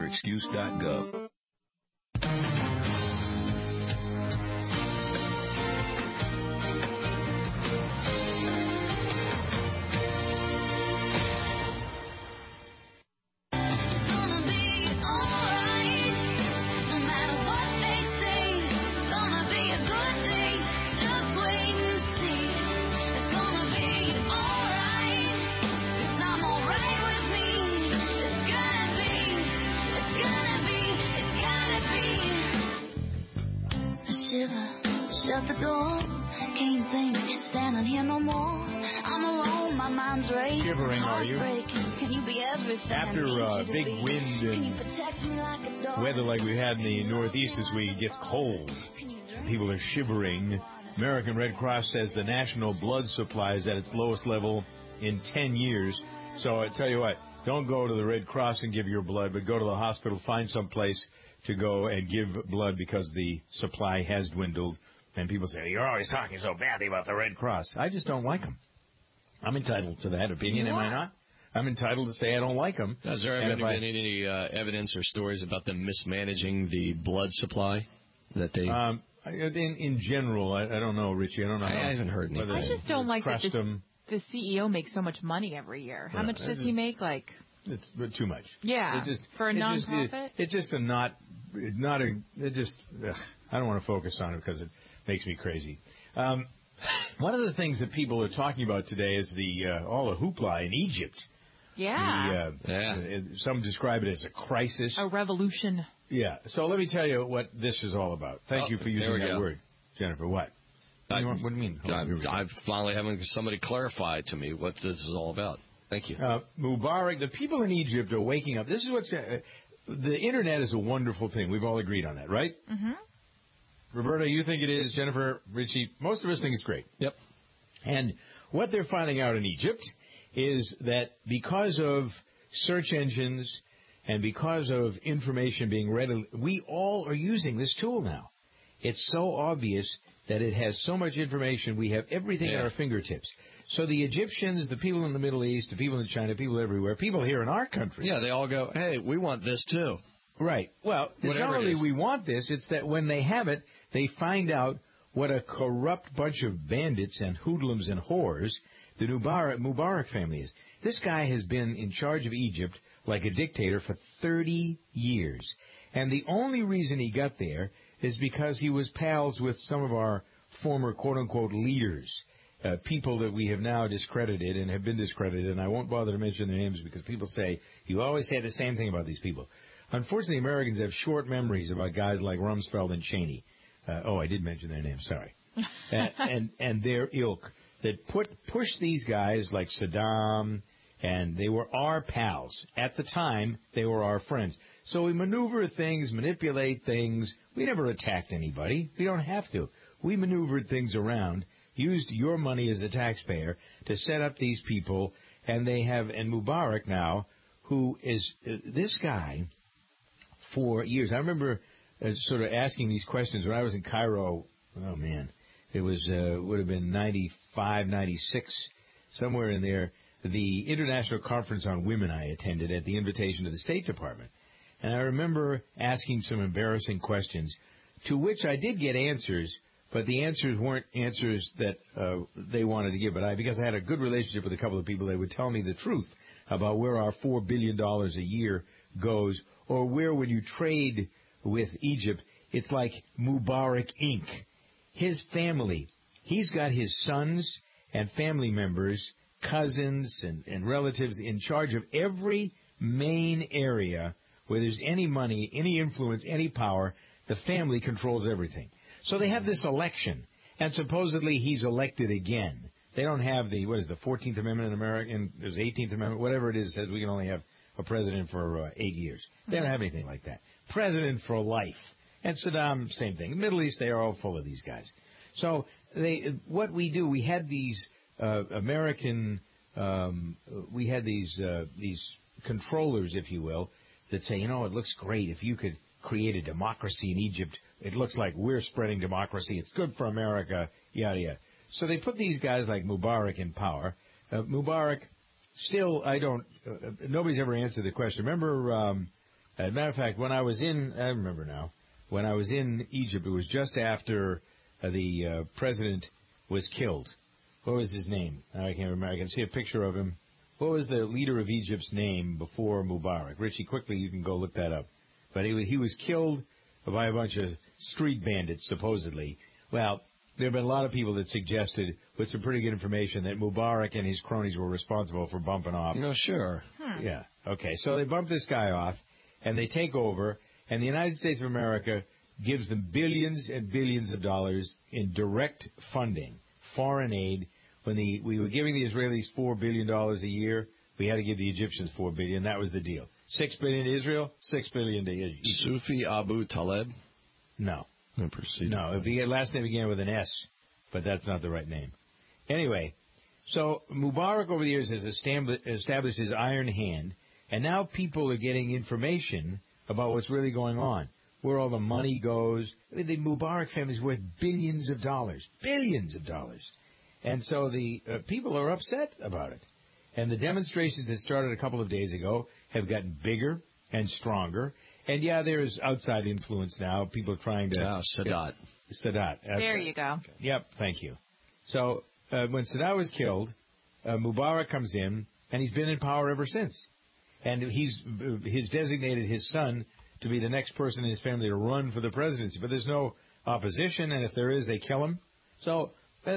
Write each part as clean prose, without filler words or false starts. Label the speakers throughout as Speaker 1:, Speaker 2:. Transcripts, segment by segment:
Speaker 1: excuse.gov.
Speaker 2: Shut the door, can't think, standing here no more. I'm alone, my mind's racing.
Speaker 3: Shivering, are you?
Speaker 2: Can you be everything?
Speaker 3: After big wind and weather like we had in the Northeast this week, it gets cold. People are shivering. American Red Cross says the national blood supply is at its lowest level in 10 years. So I tell you what, don't go to the Red Cross and give your blood, but go to the hospital, find some place to go and give blood because the supply has dwindled. And people say, you're always talking so badly about the Red Cross. I just don't like them. I'm entitled to that opinion, am I not? I'm entitled to say I don't like them.
Speaker 4: Has there ever been any evidence or stories about them mismanaging the blood supply? That they
Speaker 3: in general, I don't know, Richie. I don't know.
Speaker 4: I haven't heard anything.
Speaker 5: I just don't like that the CEO makes so much money every year. How much does he make?
Speaker 3: It's too much.
Speaker 5: Yeah, for a nonprofit.
Speaker 3: It's just I don't want to focus on it because it makes me crazy. One of the things that people are talking about today is all the hoopla in Egypt.
Speaker 5: Yeah.
Speaker 3: Some describe it as a crisis.
Speaker 5: A revolution.
Speaker 3: Yeah. So let me tell you what this is all about. Thank you for using that word, Jennifer. What? What do you mean?
Speaker 4: I'm finally having somebody clarify to me what this is all about. Thank you.
Speaker 3: Mubarak, the people in Egypt are waking up. This is what's the Internet is a wonderful thing. We've all agreed on that, right?
Speaker 5: Mm-hmm.
Speaker 3: Roberta, you think it is. Jennifer, Richie, most of us think it's great.
Speaker 4: Yep.
Speaker 3: And what they're finding out in Egypt is that because of search engines and because of information being read, we all are using this tool now. It's so obvious that it has so much information. We have everything at our fingertips. So the Egyptians, the people in the Middle East, the people in China, people everywhere, people here in our country.
Speaker 4: Yeah, they all go, hey, we want this too.
Speaker 3: Right. Well, it's not only we want this, it's that when they have it, they find out what a corrupt bunch of bandits and hoodlums and whores the Mubarak family is. This guy has been in charge of Egypt like a dictator for 30 years. And the only reason he got there is because he was pals with some of our former quote-unquote leaders, people that we have now discredited and have been discredited. And I won't bother to mention their names because people say, you always say the same thing about these people. Unfortunately, Americans have short memories about guys like Rumsfeld and Cheney. I did mention their names, sorry. and their ilk that push these guys like Saddam, and they were our pals. At the time, they were our friends. So we maneuver things, manipulate things. We never attacked anybody. We don't have to. We maneuvered things around, used your money as a taxpayer to set up these people, and Mubarak now, who is this guy for years. I remember sort of asking these questions when I was in Cairo. Oh, man. It would have been 95, 96, somewhere in there. The International Conference on Women I attended at the invitation of the State Department. And I remember asking some embarrassing questions, to which I did get answers, but the answers weren't answers that they wanted to give. But because I had a good relationship with a couple of people, they would tell me the truth about where our $4 billion a year goes, or where when you trade with Egypt, it's like Mubarak Inc. His family, he's got his sons and family members, cousins and relatives in charge of every main area where there's any money, any influence, any power. The family controls everything. So they have this election, and supposedly he's elected again. They don't have the 14th Amendment in America, there's the 18th Amendment, whatever it is, says we can only have a president for 8 years. They don't have anything like that. President for life. And Saddam, same thing. Middle East, they are all full of these guys. So what we do, we had these we had these controllers, if you will, that say, it looks great if you could create a democracy in Egypt. It looks like we're spreading democracy. It's good for America, yada, yada. So they put these guys like Mubarak in power. Mubarak, still, nobody's ever answered the question. Remember As a matter of fact, when I was in, I remember now, when I was in Egypt, it was just after the president was killed. What was his name? I can't remember. I can see a picture of him. What was the leader of Egypt's name before Mubarak? Richie, quickly, you can go look that up. But he was killed by a bunch of street bandits, supposedly. Well, there have been a lot of people that suggested, with some pretty good information, that Mubarak and his cronies were responsible for bumping off.
Speaker 4: No, sure.
Speaker 3: Yeah. Okay. So they bump this guy off, and they take over, and the United States of America gives them billions and billions of dollars in direct funding, foreign aid. When we were giving the Israelis $4 billion a year, we had to give the Egyptians $4 billion. That was the deal. $6 billion to Israel, $6 billion to Egypt.
Speaker 4: Sufi Abu Taleb?
Speaker 3: No.
Speaker 4: No,
Speaker 3: last name began with an S, but that's not the right name. Anyway, so Mubarak over the years has established his iron hand, and now people are getting information about what's really going on, where all the money goes. I mean, the Mubarak family is worth billions of dollars. And so the people are upset about it. And the demonstrations that started a couple of days ago have gotten bigger and stronger. And, yeah, there's outside influence now. People are trying to...
Speaker 4: Sadat.
Speaker 3: Sadat.
Speaker 5: There you go.
Speaker 3: Yep, thank you. So when Sadat was killed, Mubarak comes in, and he's been in power ever since. And he's designated his son to be the next person in his family to run for the presidency. But there's no opposition, and if there is, they kill him. So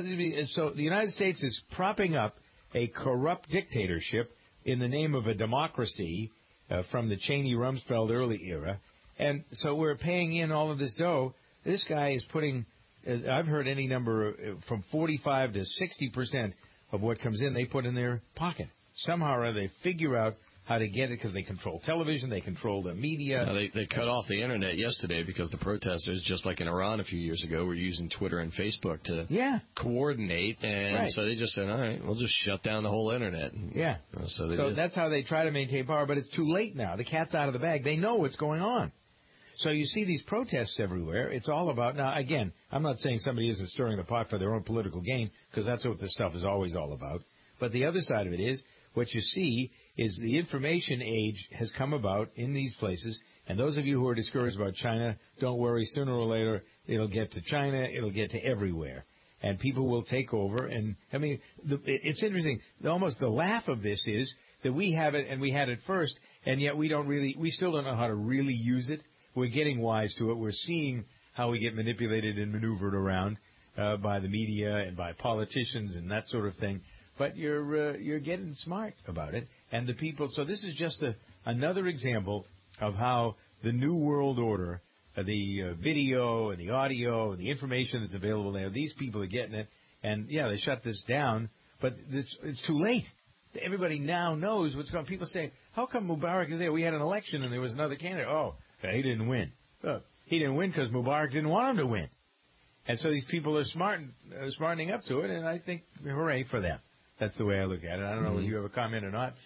Speaker 3: the United States is propping up a corrupt dictatorship in the name of a democracy from the Cheney-Rumsfeld early era. And so we're paying in all of this dough. This guy is putting, I've heard any number from 45 to 60% of what comes in, they put in their pocket. Somehow or other, they figure out how to get it because they control television, they control the media.
Speaker 4: They cut off the Internet yesterday because the protesters, just like in Iran a few years ago, were using Twitter and Facebook to coordinate. And so they just said, all right, we'll just shut down the whole Internet.
Speaker 3: Yeah. So that's how they try to maintain power, but it's too late now. The cat's out of the bag. They know what's going on. So you see these protests everywhere. It's all about, now, again, I'm not saying somebody isn't stirring the pot for their own political gain, because that's what this stuff is always all about. But the other side of it is, what you see is the information age has come about in these places, and those of you who are discouraged about China, don't worry, sooner or later it'll get to China, it'll get to everywhere, and people will take over. And, I mean, it's interesting, almost the laugh of this is that we have it, and we had it first, and yet we still don't know how to really use it. We're getting wise to it. We're seeing how we get manipulated and maneuvered around by the media and by politicians and that sort of thing. But you're getting smart about it, and the people. So this is just another example of how the new world order, the video and the audio and the information that's available there. These people are getting it, and they shut this down, but it's too late. Everybody now knows what's going on. People say, "How come Mubarak is there? We had an election and there was another candidate. Oh, he didn't win. He didn't win because Mubarak didn't want him to win." And so these people are smartening up to it, and I think hooray for them. That's the way I look at it. I don't know whether you have a comment or not.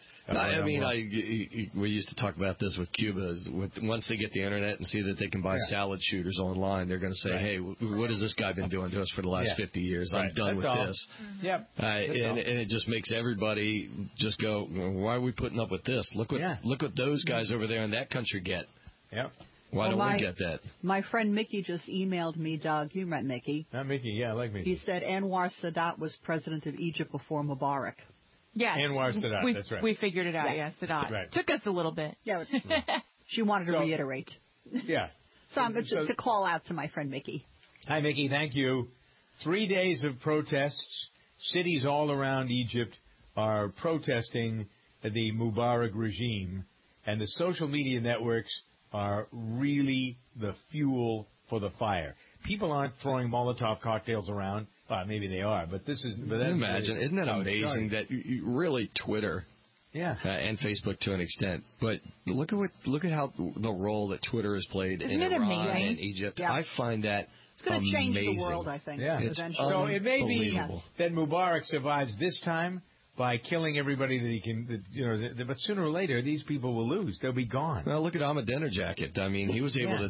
Speaker 4: We used to talk about this with Cuba. Once they get the Internet and see that they can buy salad shooters online, they're going to say, hey, what has this guy been doing to us for the last 50 years? I'm done with this.
Speaker 3: Yep.
Speaker 4: And it just makes everybody just go, why are we putting up with this? Look what those guys over there in that country get.
Speaker 3: Yep.
Speaker 4: Why don't we get that?
Speaker 1: My friend Mickey just emailed me, Doug. You met Mickey.
Speaker 3: Not Mickey, yeah, I like Mickey.
Speaker 1: He said Anwar Sadat was president of Egypt before Mubarak.
Speaker 5: Yes.
Speaker 3: Anwar Sadat, that's right.
Speaker 5: We figured it out, Sadat.
Speaker 3: Right.
Speaker 5: Took us a little bit.
Speaker 1: Yeah, she wanted to reiterate.
Speaker 3: Yeah.
Speaker 1: So it's a call out to my friend Mickey.
Speaker 3: Hi, Mickey, thank you. 3 days of protests. Cities all around Egypt are protesting the Mubarak regime, and the social media networks are really the fuel for the fire. People aren't throwing Molotov cocktails around. Maybe they are, but this is. But
Speaker 4: imagine, isn't that amazing that you really Twitter, and Facebook to an extent. But look at how the role that Twitter has played in Iran and Egypt.
Speaker 1: Yeah.
Speaker 4: I find that
Speaker 1: it's going to change the world. I think.
Speaker 3: Yeah. So it may be that Mubarak survives this time by killing everybody that he can, but sooner or later these people will lose. They'll be gone.
Speaker 4: Well, look at Ahmadinejad. I mean, he was able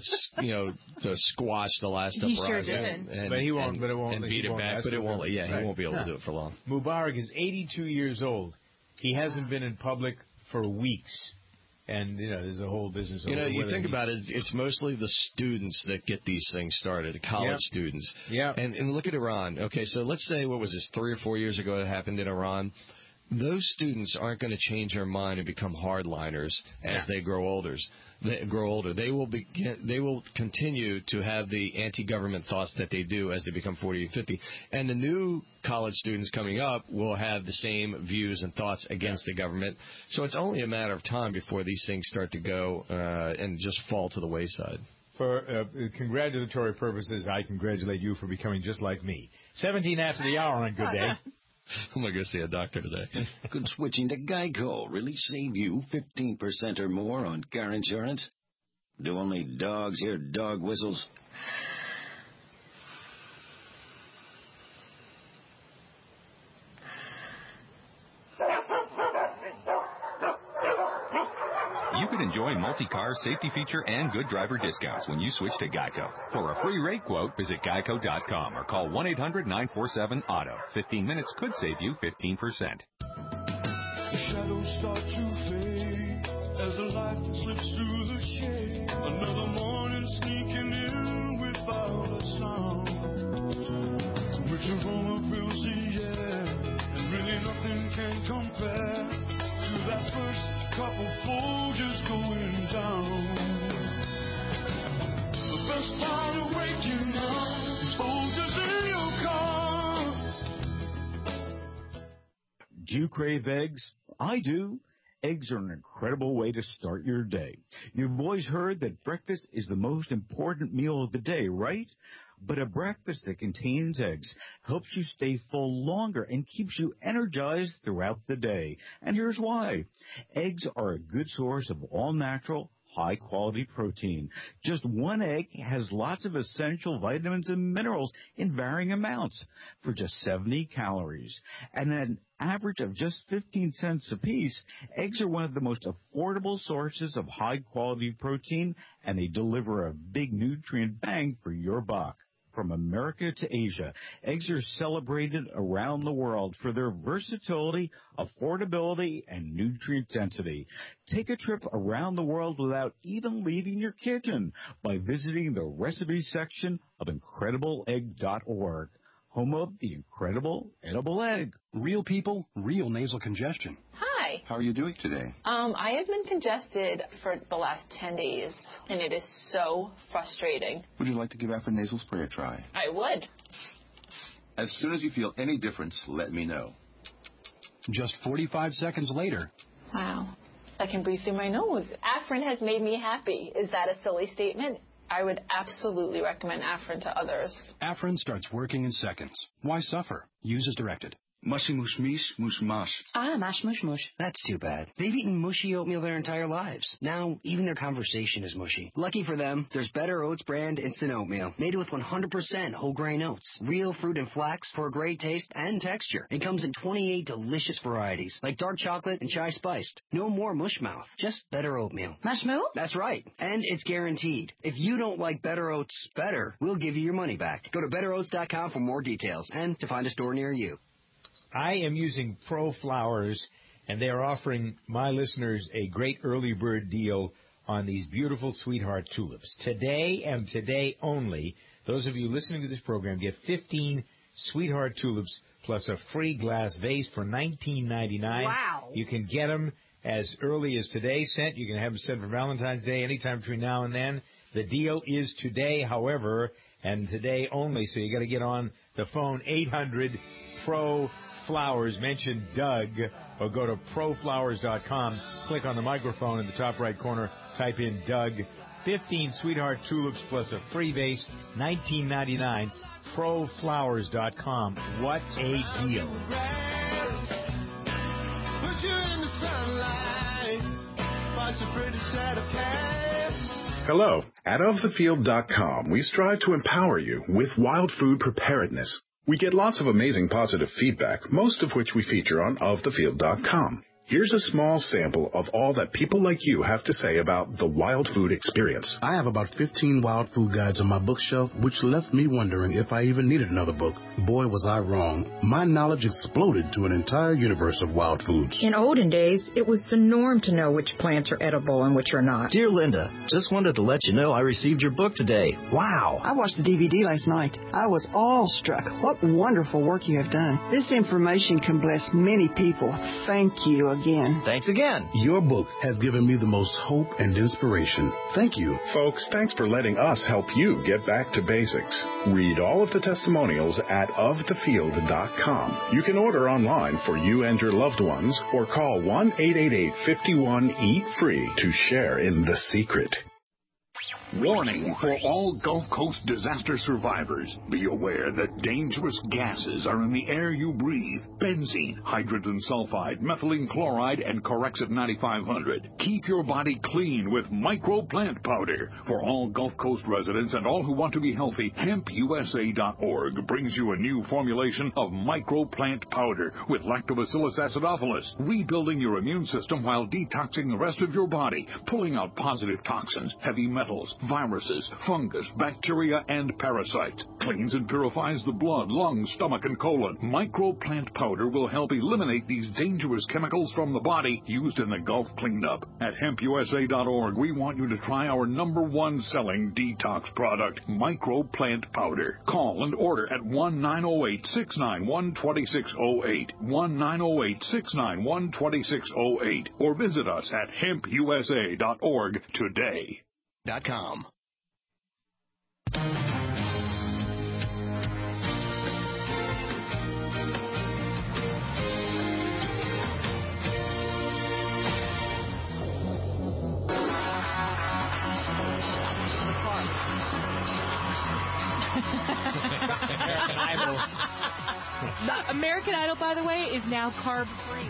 Speaker 4: to squash the last uprising.
Speaker 5: He sure did.
Speaker 3: But he won't. But it won't.
Speaker 4: And beat it back. But it won't. Yeah, he won't be able to do it for long.
Speaker 3: Mubarak is 82 years old. He hasn't been in public for weeks. And, there's a whole business.
Speaker 4: You think about it, it's mostly the students that get these things started, the college students.
Speaker 3: Yeah.
Speaker 4: And look at Iran. Okay, so let's say, what was this, 3 or 4 years ago it happened in Iran. Those students aren't going to change their mind and become hardliners as they grow older. They will continue to have the anti-government thoughts that they do as they become 40 and 50. And the new college students coming up will have the same views and thoughts against the government. So it's only a matter of time before these things start to go and just fall to the wayside.
Speaker 3: For congratulatory purposes, I congratulate you for becoming just like me. 17 after the hour on Good Day.
Speaker 4: I'm going to go see a doctor today.
Speaker 6: Could switching to Geico really save you 15% or more on car insurance? Do only dogs hear dog whistles?
Speaker 7: You can enjoy multi-car safety feature and good driver discounts when you switch to Geico. For a free rate quote, visit geico.com or call 1-800-947-AUTO. 15 minutes could save you 15%.
Speaker 8: The shadows start to fade as the light slips through the shade. Another morning sneaking in without a sound. Which aroma fills the air, and really nothing can compare to that first couple Folgers going down. The best part of waking up is Folgers in your car.
Speaker 9: Do you crave eggs? I do. Eggs are an incredible way to start your day. You've always heard that breakfast is the most important meal of the day, right? But a breakfast that contains eggs helps you stay full longer and keeps you energized throughout the day. And here's why. Eggs are a good source of all-natural, high-quality protein. Just one egg has lots of essential vitamins and minerals in varying amounts for just 70 calories. And an average of just 15 cents apiece, eggs are one of the most affordable sources of high-quality protein, and they deliver a big nutrient bang for your buck. From America to Asia, eggs are celebrated around the world for their versatility, affordability, and nutrient density. Take a trip around the world without even leaving your kitchen by visiting the recipe section of IncredibleEgg.org, home of the incredible edible egg.
Speaker 10: Real people, real nasal congestion.
Speaker 11: Hi.
Speaker 10: How are you doing today?
Speaker 11: I have been congested for the last 10 days, and it is so frustrating.
Speaker 10: Would you like to give Afrin nasal spray a try?
Speaker 11: I would.
Speaker 10: As soon as you feel any difference, let me know. Just 45 seconds later.
Speaker 11: Wow. I can breathe through my nose. Afrin has made me happy. Is that a silly statement? I would absolutely recommend Afrin to others.
Speaker 10: Afrin starts working in seconds. Why suffer? Use as directed.
Speaker 12: Mushy mush meesh, mush mash.
Speaker 13: Ah, mash mush mush. That's too bad. They've eaten mushy oatmeal their entire lives. Now, even their conversation is mushy. Lucky for them, there's Better Oats brand instant oatmeal, made with 100% whole grain oats, real fruit and flax for a great taste and texture. It comes in 28 delicious varieties, like dark chocolate and chai spiced. No more mush mouth, just Better Oatmeal.
Speaker 11: Mush mouth?
Speaker 13: That's right, and it's guaranteed. If you don't like Better Oats better, we'll give you your money back. Go to betteroats.com for more details and to find a store near you.
Speaker 3: I am using Pro Flowers, and they are offering my listeners a great early bird deal on these beautiful sweetheart tulips. Today and today only, those of you listening to this program get 15 sweetheart tulips plus a free glass vase for $19.99.
Speaker 11: Wow.
Speaker 3: You can get them as early as today sent. You can have them sent for Valentine's Day anytime between now and then. The deal is today, however, and today only, so you got to get on the phone, 800-PRO-FLOWERS, mention Doug, or go to proflowers.com, click on the microphone in the top right corner, type in Doug. 15 sweetheart tulips plus a free vase, $19.99, proflowers.com. What a deal.
Speaker 8: Put you in the sunlight, find some pretty sad cash.
Speaker 14: Hello. At OfTheField.com, we strive to empower you with wild food preparedness. We get lots of amazing positive feedback, most of which we feature on OfTheField.com. Here's a small sample of all that people like you have to say about the wild food experience.
Speaker 15: I have about 15 wild food guides on my bookshelf, which left me wondering if I even needed another book. Boy, was I wrong. My knowledge exploded to an entire universe of wild foods.
Speaker 16: In olden days, it was the norm to know which plants are edible and which are not.
Speaker 17: Dear Linda, just wanted to let you know I received your book today. Wow.
Speaker 18: I watched the DVD last night. I was awestruck. What wonderful work you have done. This information can bless many people. Thank you again.
Speaker 17: Thanks again.
Speaker 15: Your book has given me the most hope and inspiration. Thank you.
Speaker 14: Folks, thanks for letting us help you get back to basics. Read all of the testimonials at ofthefield.com. You can order online for you and your loved ones or call 1-888-51-EAT-FREE to share in the secret.
Speaker 19: Warning for all Gulf Coast disaster survivors. Be aware that dangerous gases are in the air you breathe. Benzene, hydrogen sulfide, methylene chloride, and Corexit 9500. Keep your body clean with microplant powder. For all Gulf Coast residents and all who want to be healthy, HempUSA.org brings you a new formulation of microplant powder with Lactobacillus acidophilus, rebuilding your immune system while detoxing the rest of your body, pulling out positive toxins, heavy metals, viruses, fungus, bacteria, and parasites. Cleans and purifies the blood, lungs, stomach, and colon. Microplant powder will help eliminate these dangerous chemicals from the body used in the Gulf cleanup. At HempUSA.org, we want you to try our #1 selling detox product, Microplant Powder. Call and order at 1-908-691-2608, 1-908-691-2608, or visit us at HempUSA.org today.
Speaker 17: .com.
Speaker 5: American Idol, by the way, is now carb-free.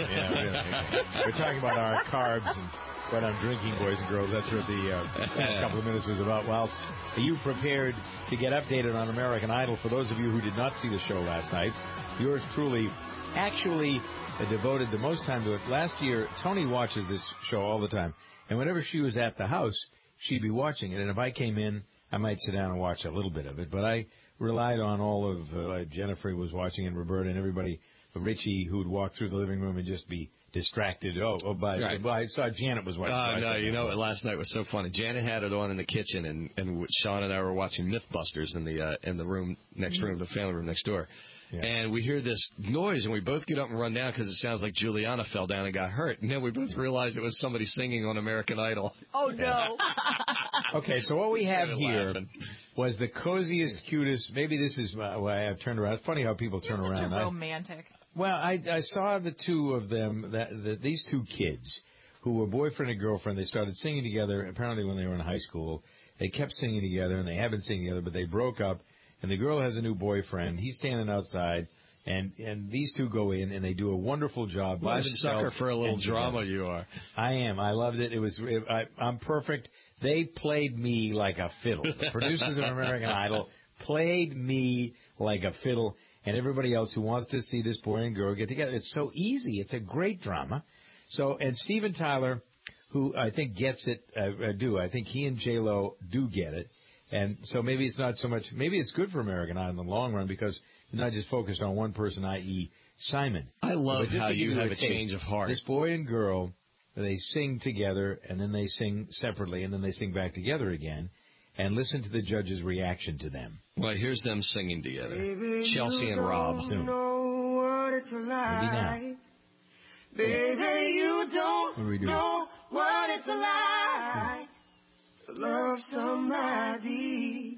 Speaker 3: We're talking about our carbs and what I'm drinking, boys and girls. That's what the last couple of minutes was about. Whilst you prepared to get updated on American Idol, for those of you who did not see the show last night, yours truly actually devoted the most time to it. Last year, Tony watches this show all the time, and whenever she was at the house, she'd be watching it, and if I came in, I might sit down and watch a little bit of it, but I relied on all of, Jennifer was watching, and Roberta, and everybody, Richie, who would walk through the living room and just be distracted. I saw Janet was watching.
Speaker 4: No, you know what? Last night was so funny. Janet had it on in the kitchen, and Sean and I were watching MythBusters in the room next room, the family room next door. Yeah. And we hear this noise, and we both get up and run down because it sounds like Juliana fell down and got hurt. And then we both realized it was somebody singing on American Idol.
Speaker 5: Oh, no.
Speaker 3: Okay, so what we have here was the coziest, cutest, maybe this is why I've turned around. It's funny how people turn around.
Speaker 5: Such a romantic.
Speaker 3: Well, I saw the two of them, these two kids, who were boyfriend and girlfriend. They started singing together, apparently when they were in high school. They kept singing together, and they have been singing together, but they broke up. And the girl has a new boyfriend. He's standing outside, and these two go in, and they do a wonderful job.
Speaker 4: What a sucker for a little drama you are.
Speaker 3: I am. I loved it. I'm perfect. They played me like a fiddle. The producers of American Idol played me like a fiddle, and everybody else who wants to see this boy and girl get together. It's so easy. It's a great drama. So, and Steven Tyler, who I think gets it, I think he and J-Lo do get it. And so maybe it's not so much, maybe it's good for American Idol in the long run because you're not just focused on one person, i.e. Simon.
Speaker 4: I love how you have a change of heart.
Speaker 3: This boy and girl, they sing together, and then they sing separately, and then they sing back together again. And listen to the judge's reaction to them.
Speaker 4: Well, here's them singing together. Baby, Chelsea and Rob.
Speaker 3: Soon.
Speaker 8: Know what it's like.
Speaker 3: Maybe now.
Speaker 8: Baby, you don't know what it's like. To love somebody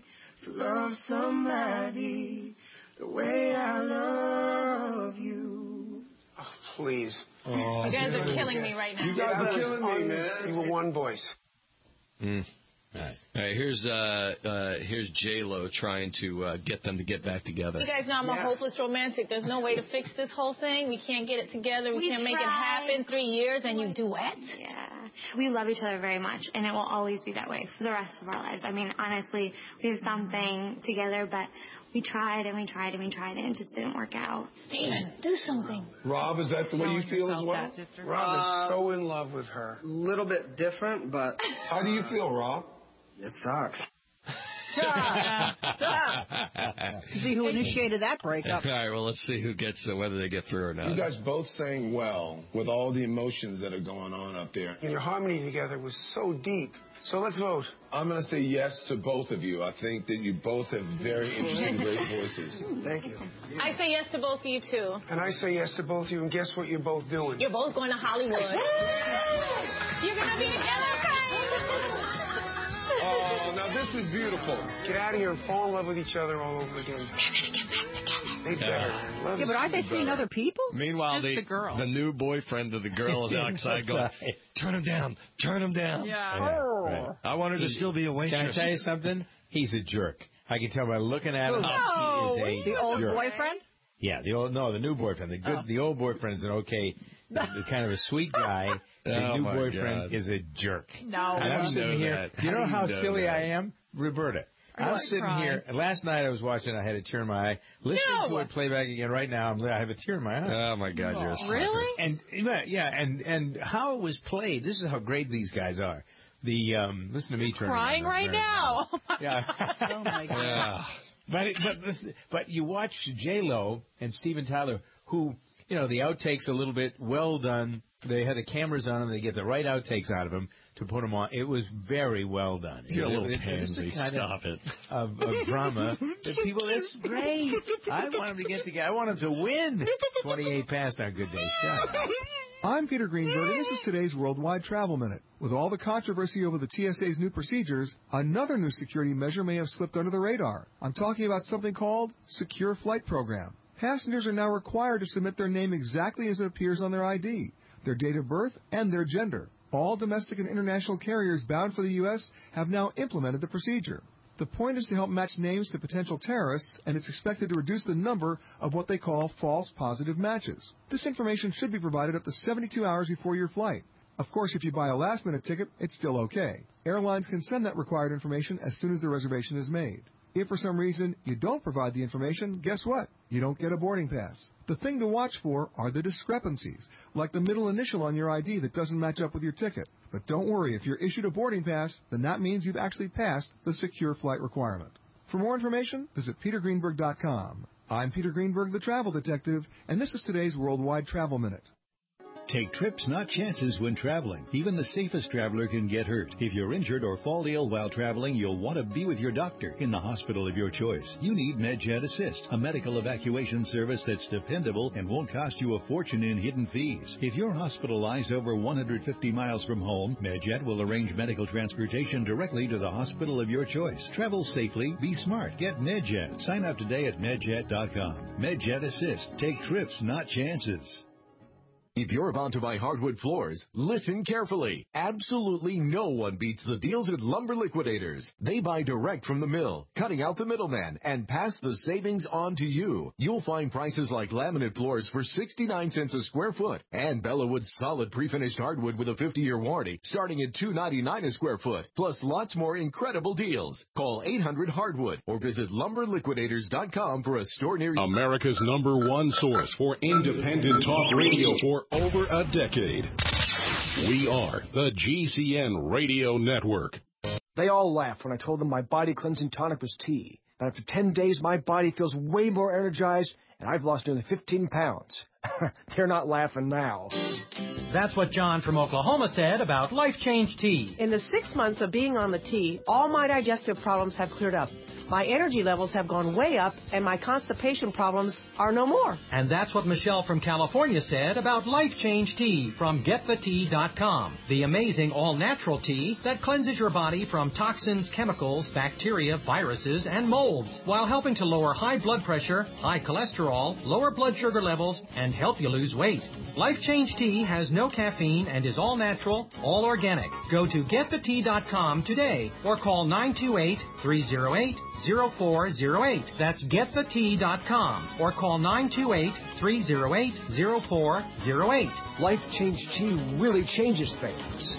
Speaker 8: the way I love you.
Speaker 20: Oh, please.
Speaker 5: You guys are killing me right now.
Speaker 20: You guys are killing me, man. You were one voice.
Speaker 4: All right, here's J-Lo trying to get them to get back together.
Speaker 11: You guys know I'm a hopeless romantic. There's no way to fix this whole thing. We can't get it together. We can't make it happen. 3 years and you duet?
Speaker 20: Yeah. We love each other very much, and it will always be that way for the rest of our lives. I mean, honestly, we have something together, but we tried and we tried and we tried, and it just didn't work out.
Speaker 11: Steven, do something.
Speaker 21: Rob, is that the way you feel as well?
Speaker 22: Rob is so in love with her.
Speaker 23: A little bit different, but...
Speaker 21: How do you feel, Rob?
Speaker 23: It sucks.
Speaker 1: See who initiated that breakup.
Speaker 4: All right, well, let's see who gets whether they get through or not.
Speaker 21: You guys both sang well with all the emotions that are going on up there.
Speaker 22: And your harmony together was so deep. So let's vote.
Speaker 21: I'm going to say yes to both of you. I think that you both have very interesting, great voices.
Speaker 22: Thank you.
Speaker 11: I say yes to both of you, too.
Speaker 22: And I say yes to both of you, and guess what you're both doing?
Speaker 11: You're both going to Hollywood. You're going to be together,
Speaker 21: Oh, now this is beautiful.
Speaker 22: Get out of here and fall in love with each other all over again.
Speaker 11: They're going to get back together.
Speaker 22: They better.
Speaker 1: Yeah, but aren't they seeing other people?
Speaker 4: Meanwhile,
Speaker 1: the girl.
Speaker 4: The new boyfriend of the girl is outside going, turn him down, turn him down.
Speaker 1: Yeah.
Speaker 3: Right.
Speaker 4: I want her to still be a waitress.
Speaker 3: Can I tell you something? He's a jerk. I can tell by looking at him.
Speaker 1: No.
Speaker 3: He is a
Speaker 1: the old
Speaker 3: jerk.
Speaker 1: boyfriend?
Speaker 3: Yeah, the new boyfriend. The old boyfriend's an okay, kind of a sweet guy. The new boyfriend is a jerk.
Speaker 1: No.
Speaker 3: And I'm sitting here. Do you know how silly I am? Roberta. I was sitting here, and last night I was watching, I had a tear in my eye. Listening to it play back again right now, I have a tear in my eye.
Speaker 4: Oh, my God, you're a sucker.
Speaker 1: Really?
Speaker 3: And, and how it was played, this is how great these guys are. Listen to me turning
Speaker 5: crying right now.
Speaker 3: Yeah.
Speaker 1: Oh, my God.
Speaker 3: Yeah. But you watch J-Lo and Steven Tyler, who, the outtakes a little bit well done. They had the cameras on them. They get the right outtakes out of them to put them on. It was very well done.
Speaker 4: You're a little pansy. Stop it.
Speaker 3: Of drama. That's great. I want them to get together. I want them to win. 28 past on Good Day. Shut up.
Speaker 24: I'm Peter Greenberg, and this is today's Worldwide Travel Minute. With all the controversy over the TSA's new procedures, another new security measure may have slipped under the radar. I'm talking about something called Secure Flight Program. Passengers are now required to submit their name exactly as it appears on their ID, their date of birth, and their gender. All domestic and international carriers bound for the U.S. have now implemented the procedure. The point is to help match names to potential terrorists, and it's expected to reduce the number of what they call false positive matches. This information should be provided up to 72 hours before your flight. Of course, if you buy a last-minute ticket, it's still okay. Airlines can send that required information as soon as the reservation is made. If for some reason you don't provide the information, guess what? You don't get a boarding pass. The thing to watch for are the discrepancies, like the middle initial on your ID that doesn't match up with your ticket. But don't worry, if you're issued a boarding pass, then that means you've actually passed the secure flight requirement. For more information, visit petergreenberg.com. I'm Peter Greenberg, the Travel Detective, and this is today's Worldwide Travel Minute.
Speaker 25: Take trips, not chances, when traveling. Even the safest traveler can get hurt. If you're injured or fall ill while traveling, you'll want to be with your doctor in the hospital of your choice. You need MedJet Assist, a medical evacuation service that's dependable and won't cost you a fortune in hidden fees. If you're hospitalized over 150 miles from home, MedJet will arrange medical transportation directly to the hospital of your choice. Travel safely, be smart, get MedJet. Sign up today at medjet.com. MedJet Assist. Take trips, not chances.
Speaker 26: If you're about to buy hardwood floors, listen carefully. Absolutely no one beats the deals at Lumber Liquidators. They buy direct from the mill, cutting out the middleman, and pass the savings on to you. You'll find prices like laminate floors for 69 cents a square foot, and Bellawood's solid pre-finished hardwood with a 50-year warranty starting at $2.99 a square foot, plus lots more incredible deals. Call 800-HARDWOOD or visit lumberliquidators.com for a store near you.
Speaker 27: America's #1 source for independent talk radio for over a decade. We are the GCN Radio Network.
Speaker 22: They all laughed when I told them my body cleansing tonic was tea. But after 10 days, my body feels way more energized, and I've lost nearly 15 pounds. They're not laughing now.
Speaker 28: That's what John from Oklahoma said about Life Change Tea.
Speaker 29: In the 6 months of being on the tea, all my digestive problems have cleared up.
Speaker 2: My energy levels have gone way up, and my constipation problems are no more.
Speaker 28: And that's what Michelle from California said about Life Change Tea from GetTheTea.com. The amazing all-natural tea that cleanses your body from toxins, chemicals, bacteria, viruses, and molds, while helping to lower high blood pressure, high cholesterol, lower blood sugar levels, and help you lose weight. Life Change Tea has no caffeine and is all natural, all organic. Go to GetTheTea.com today or call 928-308-0408. That's GetTheTea.com or call 928-308-0408.
Speaker 22: Life Change Tea really changes things.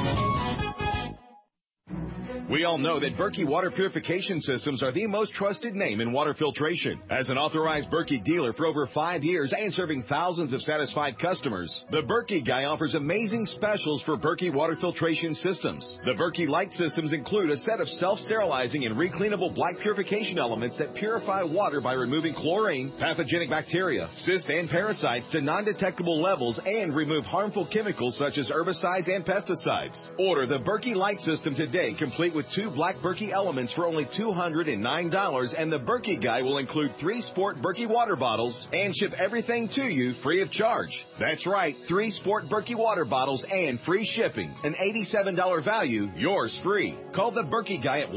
Speaker 6: We all know that Berkey Water Purification Systems are the most trusted name in water filtration. As an authorized Berkey dealer for over 5 years and serving thousands of satisfied customers, the Berkey Guy offers amazing specials for Berkey Water Filtration Systems. The Berkey Light Systems include a set of self-sterilizing and recleanable black purification elements that purify water by removing chlorine, pathogenic bacteria, cysts, and parasites to non-detectable levels and remove harmful chemicals such as herbicides and pesticides. Order the Berkey Light System today, complete with 2 black Berkey elements for only $209, and the Berkey Guy will include 3 Sport Berkey water bottles and ship everything to you free of charge. That's right, 3 Sport Berkey water bottles and free shipping. An $87 value, yours free. Call the Berkey Guy at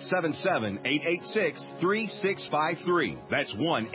Speaker 6: 1-877-886-3653. That's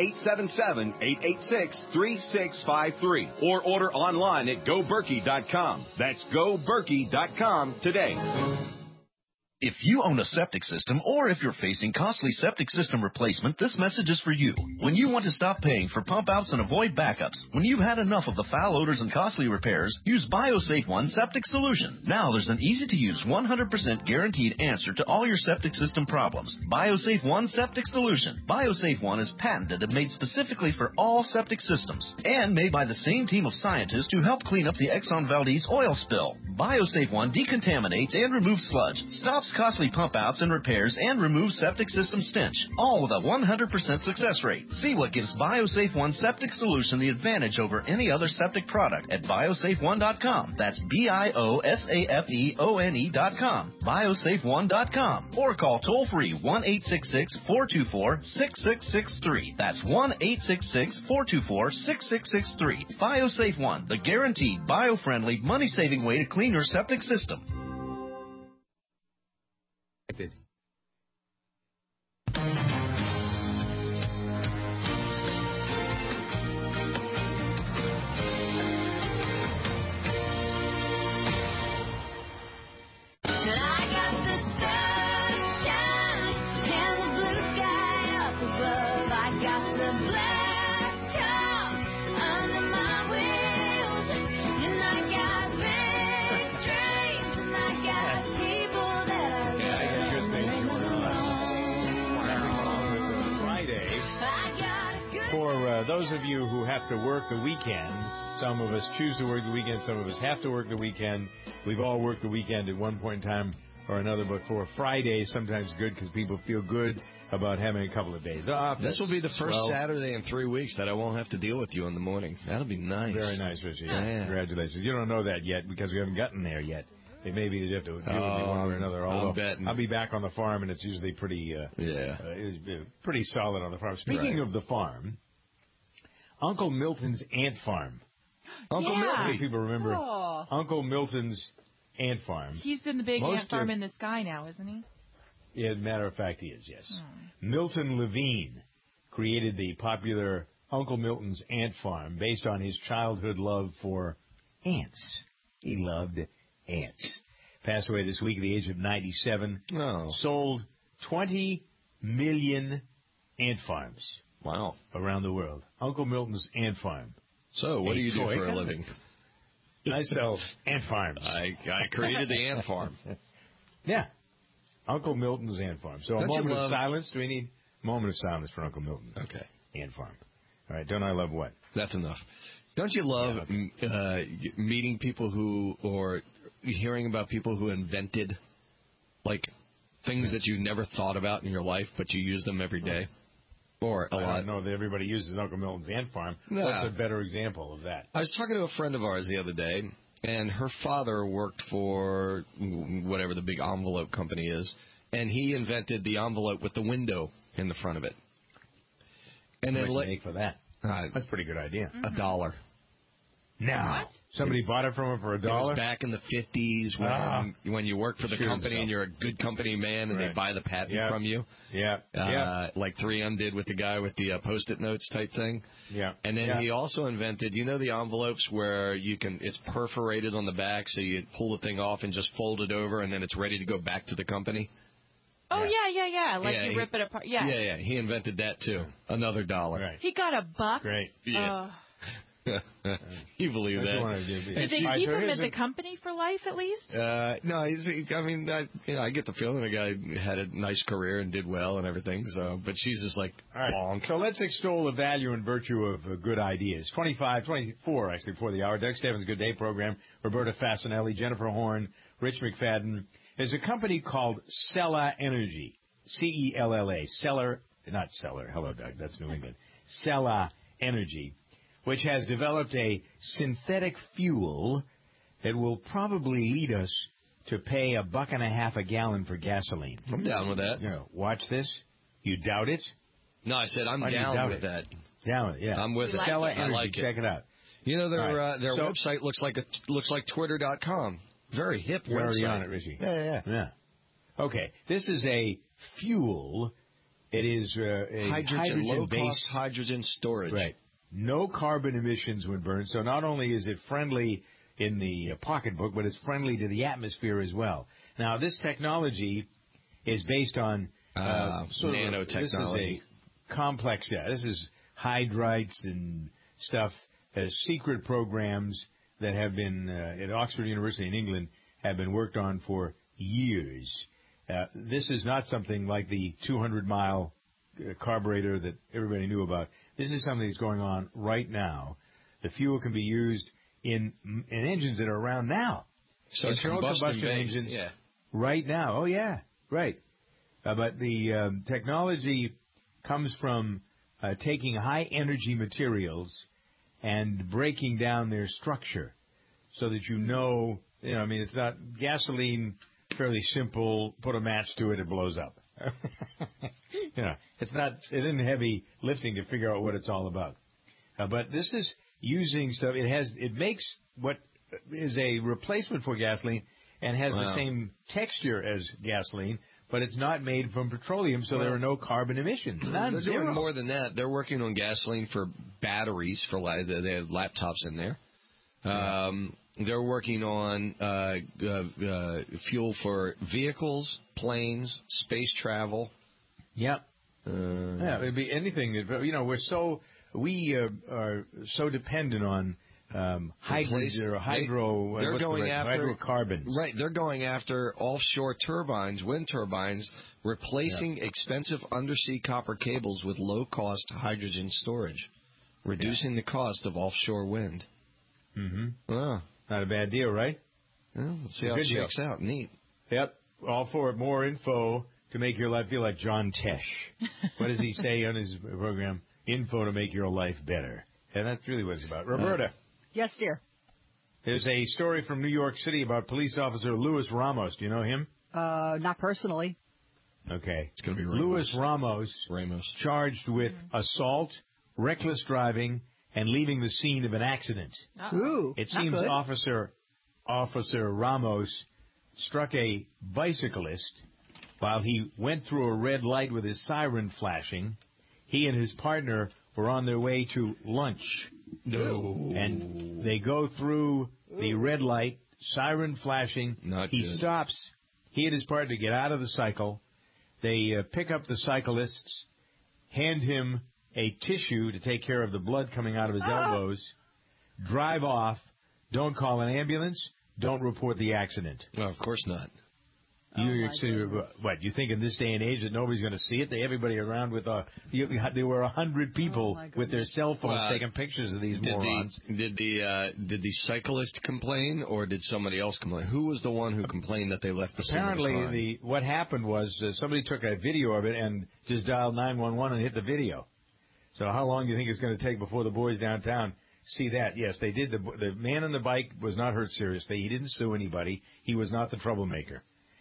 Speaker 6: 1-877-886-3653. Or order online at GoBerkey.com. That's GoBerkey.com today.
Speaker 7: If you own a septic system or if you're facing costly septic system replacement, this message is for you. When you want to stop paying for pump outs and avoid backups, when you've had enough of the foul odors and costly repairs, use BioSafe One Septic Solution. Now there's an easy-to-use 100% guaranteed answer to all your septic system problems. BioSafe One Septic Solution. BioSafe One is patented and made specifically for all septic systems and made by the same team of scientists who helped clean up the Exxon Valdez oil spill. BioSafe One decontaminates and removes sludge, stops costly pump outs and repairs, and removes septic system stench, all with a 100% success rate. See what gives BioSafe One Septic Solution the advantage over any other septic product at biosafeone.com. That's BIOSAFEONE.com. biosafeone.com. Or call toll-free 1-866-424-6663. That's 1-866-424-6663. BioSafe One, the guaranteed bio-friendly, money-saving way to clean your septic system.
Speaker 3: Those of you who have to work the weekend, some of us choose to work the weekend, some of us have to work the weekend. We've all worked the weekend at one point in time or another, but for Friday, sometimes good because people feel good about having a couple of days off.
Speaker 4: This will be the first Saturday in 3 weeks that I won't have to deal with you in the morning. That'll be nice.
Speaker 3: Very nice, Richie. Yeah. Congratulations. You don't know that yet because we haven't gotten there yet. It may be you have to deal with me one way or another. I'll be back on the farm, and it's usually pretty pretty solid on the farm. Speaking of the farm, Uncle Milton's ant farm.
Speaker 5: Uncle Milton.
Speaker 3: People remember Uncle Milton's ant farm.
Speaker 5: He's in the big ant farm in the sky now, isn't he?
Speaker 3: Yeah, matter of fact, he is, yes. Milton Levine created the popular Uncle Milton's ant farm based on his childhood love for ants. He loved ants. Passed away this week at the age of 97. Sold 20 million ant farms.
Speaker 4: Wow.
Speaker 3: Around the world. Uncle Milton's ant farm.
Speaker 4: So, what do you do for a living?
Speaker 3: I sell ant farms.
Speaker 4: I created the ant farm.
Speaker 3: Yeah. Uncle Milton's ant farm. So a moment of silence. Do we need a moment of silence for Uncle Milton?
Speaker 4: Okay.
Speaker 3: Ant farm. All right. Don't I love what?
Speaker 4: That's enough. Don't you love meeting people who, or hearing about people who invented, like, things that you never thought about in your life, but you use them every day? Or a lot.
Speaker 3: I don't know that everybody uses Uncle Milton's ant farm. No. What's a better example of that?
Speaker 4: I was talking to a friend of ours the other day, and her father worked for whatever the big envelope company is, and he invented the envelope with the window in the front of it. And then
Speaker 3: what did you make for that? That's a pretty good idea.
Speaker 4: $1.
Speaker 3: No.
Speaker 5: What?
Speaker 3: Somebody bought it from him for $1?
Speaker 4: It was back in the 50s when you work for the company and you're a good company man and they buy the patent from you. Like 3M did with the guy with the Post-it notes type thing.
Speaker 3: Yeah.
Speaker 4: And then he also invented, you know the envelopes where it's perforated on the back so you pull the thing off and just fold it over and then it's ready to go back to the company?
Speaker 5: Oh, yeah. Like you rip it apart. Yeah.
Speaker 4: Yeah. He invented that, too. Another $1.
Speaker 3: Right.
Speaker 5: He got $1.
Speaker 4: Great. Yeah. You believe that?
Speaker 5: Did they keep him at the company for life at least?
Speaker 4: No, I get the feeling the guy had a nice career and did well and everything. So, but she's just like, bonk.
Speaker 3: So let's extol the value and virtue of good ideas. 24 actually before the hour. Doug Stevens' Good Day program. Roberta Fasanelli, Jennifer Horn, Rich McFadden. There's a company called Cella Energy. C-E-L-L-A. Not Cellar. Hello, Doug. That's New England. Cella Energy, which has developed a synthetic fuel that will probably lead us to pay $1.50 a gallon for gasoline.
Speaker 4: I'm down with that.
Speaker 3: Watch this. You doubt it?
Speaker 4: No, I said I'm down with that.
Speaker 3: Down with it, yeah.
Speaker 4: I'm with it.
Speaker 3: Cella Energy.
Speaker 4: I like it.
Speaker 3: Check it out.
Speaker 4: You know, their website looks like Twitter.com. Very hip
Speaker 3: You're
Speaker 4: website.
Speaker 3: already on it, Richie.
Speaker 4: Yeah.
Speaker 3: Okay. This is a fuel. It is a hydrogen-based
Speaker 4: low-cost hydrogen storage.
Speaker 3: Right. No carbon emissions when burned. So not only is it friendly in the pocketbook, but it's friendly to the atmosphere as well. Now, this technology is based on
Speaker 4: nanotechnology.
Speaker 3: This is a complex. This is hydrides and stuff. Secret programs that have been at Oxford University in England have been worked on for years. This is not something like the 200-mile carburetor that everybody knew about. This is something that's going on right now. The fuel can be used in engines that are around now.
Speaker 4: So it's combustion
Speaker 3: engines right now. Oh, yeah, right. But the technology comes from taking high-energy materials and breaking down their structure so that it's not gasoline, fairly simple, put a match to it, it blows up. It isn't heavy lifting to figure out what it's all about. But this is using stuff. It makes what is a replacement for gasoline and has the same texture as gasoline, but it's not made from petroleum, so there are no carbon emissions.
Speaker 4: They're doing more than that. They're working on gasoline for batteries, they have laptops in there. They're working on fuel for vehicles, planes, space travel.
Speaker 3: Yep. It'd be anything. We are so dependent on hydrocarbons.
Speaker 4: Right. They're going after offshore turbines, wind turbines, replacing expensive undersea copper cables with low-cost hydrogen storage, reducing the cost of offshore wind.
Speaker 3: Mm-hmm. Not a bad deal, right?
Speaker 4: Well, let's see how it shakes out. Neat.
Speaker 3: Yep. All for it. More info to make your life feel like John Tesh. What does he say on his program? Info to make your life better. And that's really what it's about. Roberta.
Speaker 1: Yes, dear.
Speaker 3: There's a story from New York City about police officer Luis Ramos. Do you know him?
Speaker 1: Not personally.
Speaker 3: Okay.
Speaker 4: It's going to be
Speaker 3: Luis Ramos. Charged with assault, reckless driving, and leaving the scene of an accident.
Speaker 1: Ooh,
Speaker 3: it seems Officer Ramos struck a bicyclist while he went through a red light with his siren flashing. He and his partner were on their way to lunch.
Speaker 4: No.
Speaker 3: And they go through the red light, siren flashing. He stops. He and his partner get out of the cycle. They pick up the cyclists, hand him a tissue to take care of the blood coming out of his elbows, drive off, don't call an ambulance, don't report the accident.
Speaker 4: Well, of course not.
Speaker 3: What, you think in this day and age that nobody's going to see it? Everybody around with there were 100 people with their cell phones taking pictures of these morons.
Speaker 4: Did the cyclist complain, or did somebody else complain? Who was the one who complained that they left the scene?
Speaker 3: Apparently, what happened was somebody took a video of it and just dialed 911 and hit the video. So how long do you think it's going to take before the boys downtown see that? Yes, they did. The man on the bike was not hurt seriously. He didn't sue anybody. He was not the troublemaker.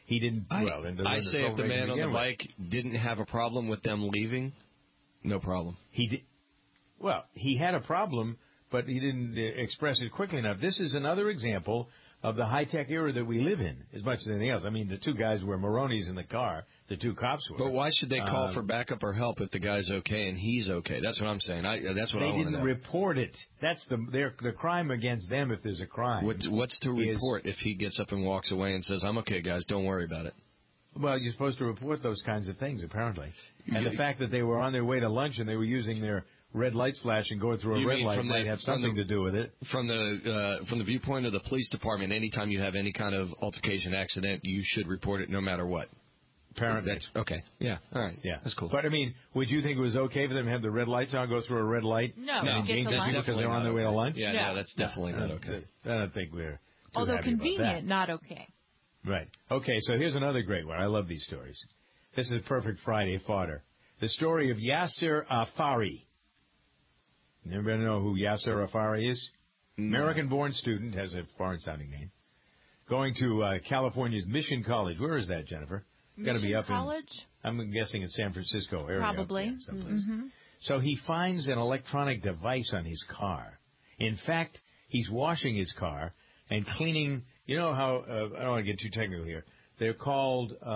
Speaker 3: He didn't.
Speaker 4: I say if the man on the bike didn't have a problem with them leaving, no problem.
Speaker 3: He did. Well, he had a problem, but he didn't express it quickly enough. This is another example of the high-tech era that we live in, as much as anything else. I mean, the two guys were Maronis in the car. The two cops were.
Speaker 4: But why should they call for backup or help if the guy's okay and he's okay? That's what I'm saying. That's what I want to know.
Speaker 3: They didn't report it. That's the crime against them if there's a crime.
Speaker 4: What's to report if he gets up and walks away and says, I'm okay, guys, don't worry about it?
Speaker 3: Well, you're supposed to report those kinds of things, apparently. And the fact that they were on their way to lunch and they were using their red lights flashing, going through a red light might have something to do with it.
Speaker 4: From the viewpoint of the police department, anytime you have any kind of altercation, accident, you should report it no matter what.
Speaker 3: Apparently.
Speaker 4: Okay. Yeah. All right.
Speaker 3: Yeah.
Speaker 4: That's cool.
Speaker 3: But, I mean, would you think it was okay for them to have the red lights on, go through a red light?
Speaker 5: No.
Speaker 3: Because they're on their way to lunch?
Speaker 4: Yeah, that's definitely not okay.
Speaker 3: I don't think we're too
Speaker 5: Although
Speaker 3: happy
Speaker 5: convenient,
Speaker 3: about that.
Speaker 5: not okay.
Speaker 3: Right. Okay, so here's another great one. I love these stories. This is perfect Friday fodder. The story of Yasser Afari. Anybody know who Yasser Afari is? American-born student, has a foreign-sounding name, going to California's Mission College. Where is that, Jennifer? Got to be up
Speaker 5: College?
Speaker 3: I'm guessing in San Francisco area.
Speaker 5: Probably.
Speaker 3: So he finds an electronic device on his car. In fact, he's washing his car and cleaning. You know how I don't want to get too technical here. They're called what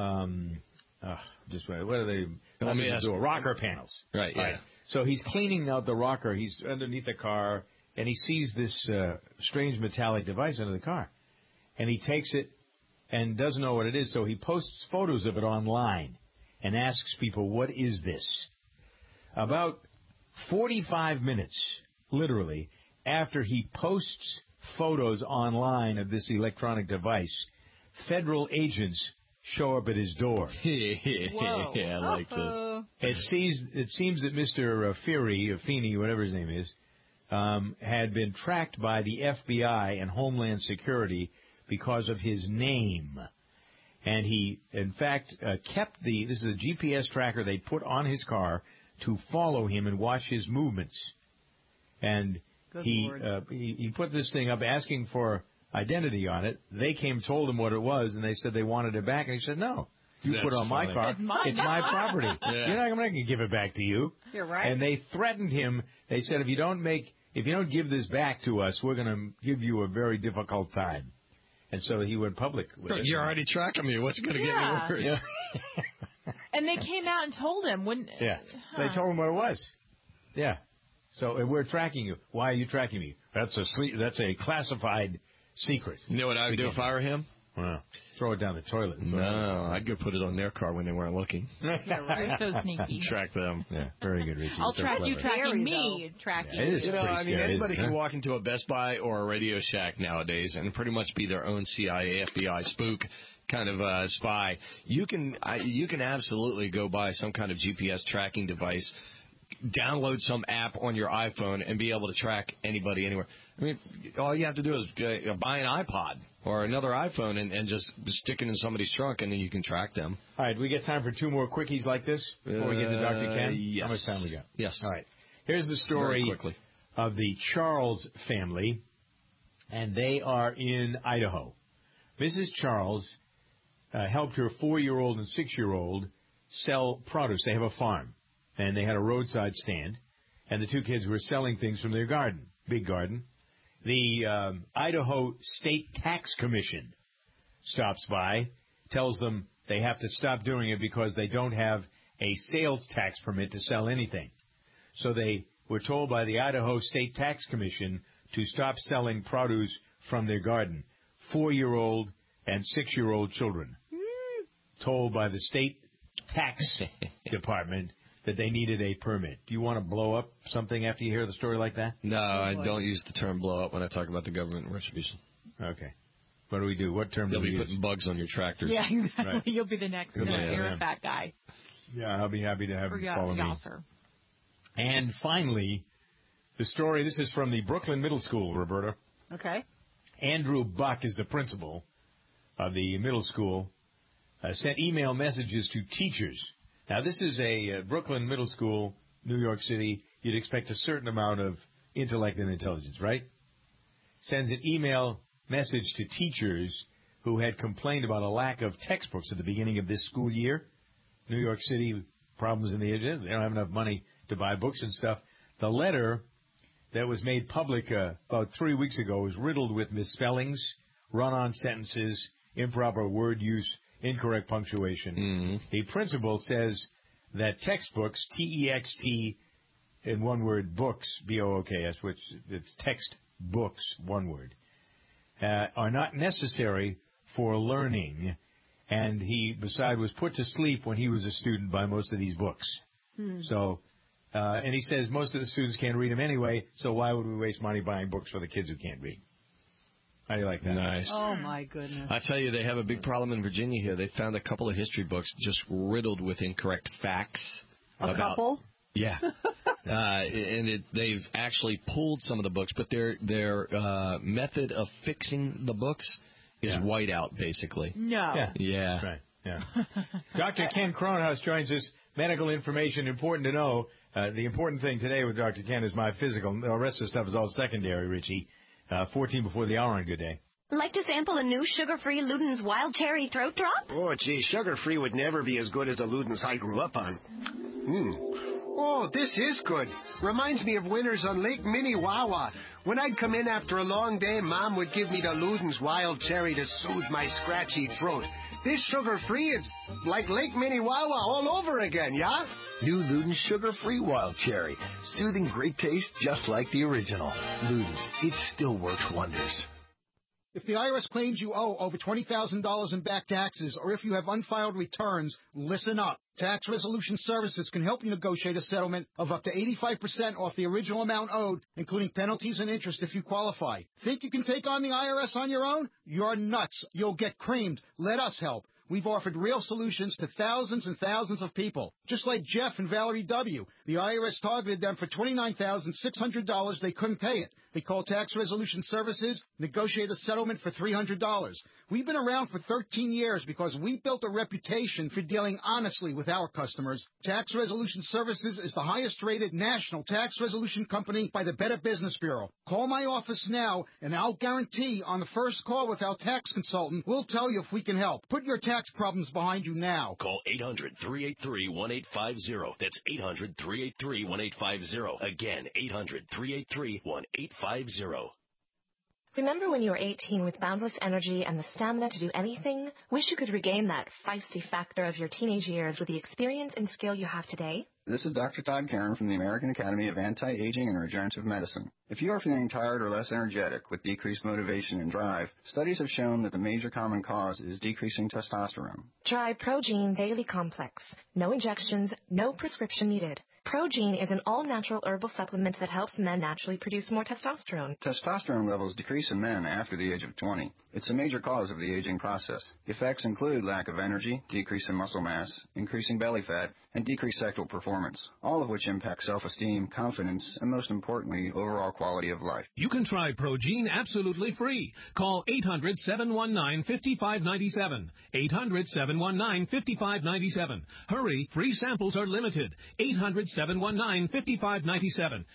Speaker 3: are they?
Speaker 4: Let me ask.
Speaker 3: Rocker panels.
Speaker 4: Right. Yeah.
Speaker 3: Right. So he's cleaning out the rocker. He's underneath the car, and he sees this strange metallic device under the car, and he takes it and doesn't know what it is. So he posts photos of it online and asks people, "What is this?" About 45 minutes, literally, after he posts photos online of this electronic device, federal agents show up at his door.
Speaker 4: Whoa. Yeah, I like this.
Speaker 3: It seems that Mr. Feeney, whatever his name is, had been tracked by the FBI and Homeland Security because of his name. And he, in fact, kept this is a GPS tracker they put on his car to follow him and watch his movements. And he put this thing up asking for identity on it. They told him what it was, and they said they wanted it back. And he said, no, you put it on my car. It's my property. Yeah. I'm not going to give it back to you.
Speaker 5: You're right.
Speaker 3: And they threatened him. They said, if you don't give this back to us, we're going to give you a very difficult time. And so he went public with it.
Speaker 4: You're already tracking me. What's going to get me worse?
Speaker 5: Yeah. And they came out and told him.
Speaker 3: They told him what it was. Yeah. So we're tracking you. Why are you tracking me? That's a classified secret.
Speaker 4: You know what I would do if I were him?
Speaker 3: Well, throw it down the toilet.
Speaker 4: No, I'd go put it on their car when they weren't looking.
Speaker 5: Yeah, right. So sneaky.
Speaker 4: Track them.
Speaker 3: Yeah, very good, Richie.
Speaker 5: I'll track you tracking me. Tracking.
Speaker 3: Yeah, it is
Speaker 4: anybody can walk into a Best Buy or a Radio Shack nowadays and pretty much be their own CIA, FBI spook kind of spy. You can absolutely go buy some kind of GPS tracking device, download some app on your iPhone, and be able to track anybody anywhere. I mean, all you have to do is buy an iPod or another iPhone and just stick it in somebody's trunk, and then you can track them.
Speaker 3: All right, we get time for two more quickies like this before we get to Dr. Ken?
Speaker 4: Yes.
Speaker 3: How much time we got?
Speaker 4: Yes.
Speaker 3: All right. Here's the story of the Charles family, and they are in Idaho. Mrs. Charles helped her 4-year-old and 6-year-old sell produce. They have a farm, and they had a roadside stand, and the two kids were selling things from their garden, big garden. The Idaho State Tax Commission stops by, tells them they have to stop doing it because they don't have a sales tax permit to sell anything. So they were told by the Idaho State Tax Commission to stop selling produce from their garden. 4-year-old and 6-year-old children told by the state tax department that they needed a permit. Do you want to blow up something after you hear the story like that?
Speaker 4: No, I don't use the term blow up when I talk about the government retribution.
Speaker 3: Okay. What do we do? What term do we use?
Speaker 4: You'll be putting bugs on your tractors.
Speaker 5: Yeah, exactly.
Speaker 3: Right.
Speaker 5: You'll be the next fat guy.
Speaker 3: Yeah, I'll be happy to have you follow me.
Speaker 5: Yasser.
Speaker 3: And finally, the story, this is from the Brooklyn Middle School, Roberta.
Speaker 5: Okay.
Speaker 3: Andrew Buck is the principal of the middle school, sent email messages to teachers. Now, this is a Brooklyn Middle School, New York City. You'd expect a certain amount of intellect and intelligence, right? Sends an email message to teachers who had complained about a lack of textbooks at the beginning of this school year. New York City, problems in the area. They don't have enough money to buy books and stuff. The letter that was made public about 3 weeks ago was riddled with misspellings, run-on sentences, improper word use, incorrect punctuation. Mm-hmm. The principal says that textbooks, T-E-X-T, in one word, books, B-O-O-K-S, which it's text books, one word, are not necessary for learning. And he, besides, was put to sleep when he was a student by most of these books. So, and he says most of the students can't read them anyway, so why would we waste money buying books for the kids who can't read? How do you like that?
Speaker 4: Nice.
Speaker 1: Oh, my goodness.
Speaker 4: I tell you, they have a big problem in Virginia here. They found a couple of history books just riddled with incorrect facts.
Speaker 1: A couple?
Speaker 4: Yeah. They've actually pulled some of the books, but their method of fixing the books is whiteout, basically.
Speaker 5: No.
Speaker 4: Yeah.
Speaker 3: Right. Yeah. Dr. Ken Cronhaus joins us. Medical information, important to know. The important thing today with Dr. Ken is my physical. The rest of the stuff is all secondary, Richie. 14 before the hour on Good Day.
Speaker 9: Like to sample a new sugar-free Luden's Wild Cherry Throat Drop?
Speaker 10: Oh, gee, sugar-free would never be as good as the Luden's I grew up on. Oh, this is good. Reminds me of winters on Lake Minnewawa. When I'd come in after a long day, Mom would give me the Luden's Wild Cherry to soothe my scratchy throat. This sugar-free is like Lake Minnewawa all over again, yeah?
Speaker 12: New Luden's Sugar-Free Wild Cherry. Soothing great taste just like the original. Luden's, it still works wonders.
Speaker 13: If the IRS claims you owe over $20,000 in back taxes, or if you have unfiled returns, listen up. Tax Resolution Services can help you negotiate a settlement of up to 85% off the original amount owed, including penalties and interest if you qualify. Think you can take on the IRS on your own? You're nuts. You'll get creamed. Let us help. We've offered real solutions to thousands and thousands of people. Just like Jeff and Valerie W. The IRS targeted them for $29,600. They couldn't pay it. They called Tax Resolution Services, negotiated a settlement for $300. We've been around for 13 years because we built a reputation for dealing honestly with our customers. Tax Resolution Services is the highest-rated national tax resolution company by the Better Business Bureau. Call my office now, and I'll guarantee on the first call with our tax consultant, we'll tell you if we can help. Put your tax problems behind you now.
Speaker 14: Call 800-383-1850. That's 800-383-1850. Again, 800-383-1850.
Speaker 9: Remember when you were 18 with boundless energy and the stamina to do anything? Wish you could regain that feisty factor of your teenage years with the experience and skill you have today?
Speaker 15: This is Dr. Todd Karen from the American Academy of Anti-Aging and Regenerative Medicine. If you are feeling tired or less energetic with decreased motivation and drive, studies have shown that the major common cause is decreasing testosterone.
Speaker 9: Try Progene Daily Complex. No injections, no prescription needed. Progene is an all-natural herbal supplement that helps men naturally produce more testosterone.
Speaker 15: Testosterone levels decrease in men after the age of 20. It's a major cause of the aging process. Effects include lack of energy, decrease in muscle mass, increasing belly fat, and decreased sexual performance, all of which impact self-esteem, confidence, and most importantly, overall quality of life.
Speaker 16: You can try Progene absolutely free. Call 800-719-5597. 800-719-5597. Hurry, free samples are limited. 800-719-5597.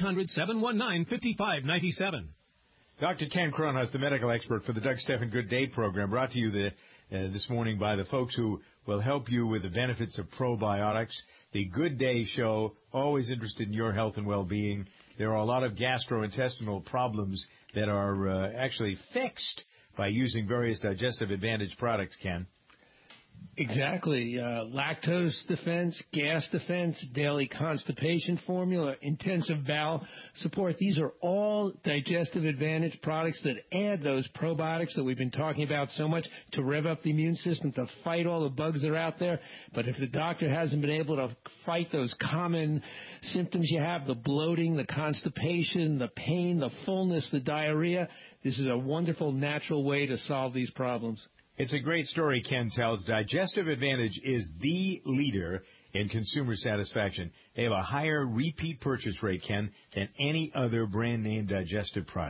Speaker 16: 800-719-5597.
Speaker 3: Dr. Ken Cronhaus, the medical expert for the Doug Stephan Good Day program, brought to you this morning by the folks who will help you with the benefits of probiotics. The Good Day show, always interested in your health and well-being. There are a lot of gastrointestinal problems that are actually fixed by using various Digestive Advantage products, Ken.
Speaker 18: Exactly. Lactose defense, gas defense, daily constipation formula, intensive bowel support. These are all Digestive Advantage products that add those probiotics that we've been talking about so much to rev up the immune system, to fight all the bugs that are out there. But if the doctor hasn't been able to fight those common symptoms you have, the bloating, the constipation, the pain, the fullness, the diarrhea, this is a wonderful natural way to solve these problems.
Speaker 3: It's a great story, Ken tells. Digestive Advantage is the leader in consumer satisfaction. They have a higher repeat purchase rate, Ken, than any other brand-name digestive product.